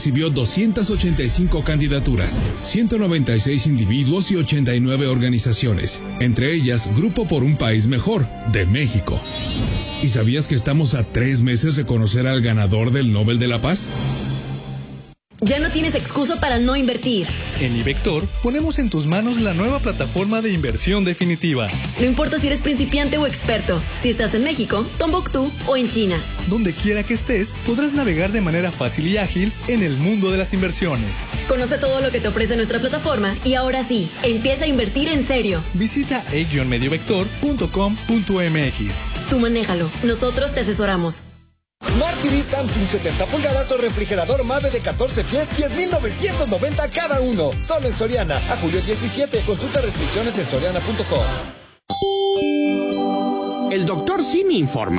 Recibió 285 candidaturas, 196 individuos y 89 organizaciones, entre ellas Grupo por un País Mejor, de México. ¿Y sabías que estamos a 3 meses de conocer al ganador del Nobel de la Paz? Ya no tienes excusa para no invertir. En iVector ponemos en tus manos la nueva plataforma de inversión definitiva. No importa si eres principiante o experto, si estás en México, Tombuctú o en China. Donde quiera que estés, podrás navegar de manera fácil y ágil en el mundo de las inversiones. Conoce todo lo que te ofrece nuestra plataforma y ahora sí, empieza a invertir en serio. Visita e-mediovector.com.mx. Tú manéjalo, nosotros te asesoramos. Smart TV Samsung 70 pulgadas o refrigerador Mave de 14 pies, 10,990 cada uno. Solo en Soriana. A julio 17. Consulta restricciones en soriana.com. El doctor Simi informa.